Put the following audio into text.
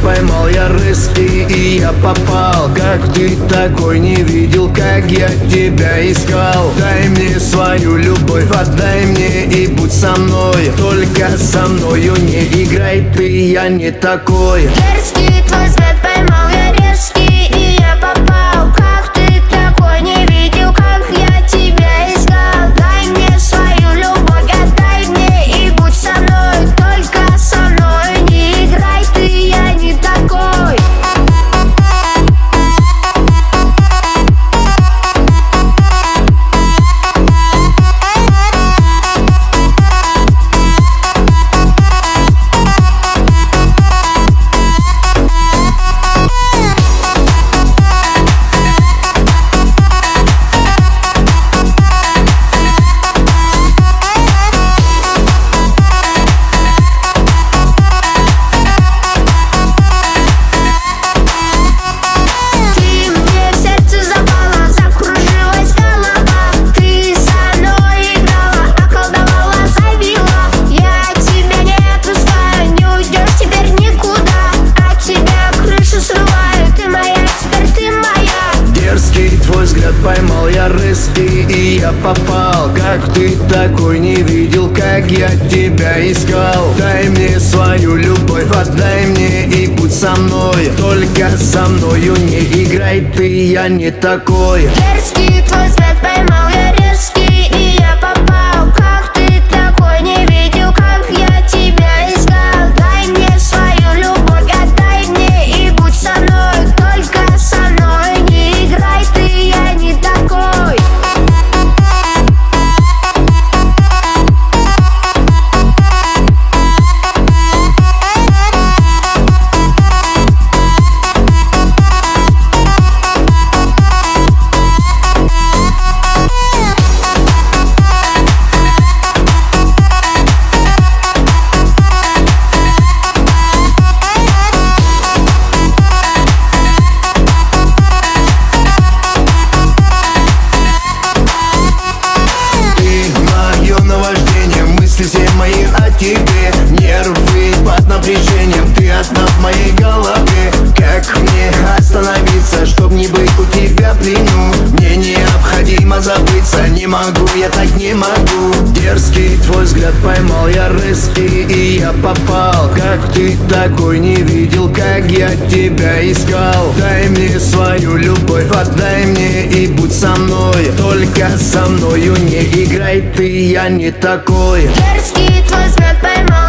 поймал я рыски, и я попал. Как ты такой не видел, как я тебя искал? Дай мне свою любовь, отдай мне и будь со мной. Только со мною не играй ты, я не такой. Дерзкий твой взгляд поймал я резкий, и я попал. Как ты такой не видел, как я тебя искал? Дай мне свою любовь, отдай мне и будь со мной. Только со мной не играй ты, я не такой. Твой взгляд поймал я рыски, и я попал. Как ты такой не видел, как я тебя искал? Дай мне свою любовь, отдай мне и будь со мной. Только со мною не играй ты, я не такой. Дерзкий твой взгляд поймал я резкий, и я попал. Как ты такой не видел, как я тебя искал? Дай мне свою любовь, отдай мне и будь со мной. Только со мной не играй ты, я не такой. Все мои о тебе, нервы под напряжением, ты одна в моей голове. Как мне остановиться, чтоб не быть у тебя в плену? Мне необходимо забыться, не могу, я так не могу. Дерзкий твой взгляд поймал я рыски, и я попал. Как ты такой не видел, как я тебя искал? Дай мне свою любовь, отдай мне и будь со мной. Только со мною не играй ты, я не такой. Дерзкий твой взгляд поймал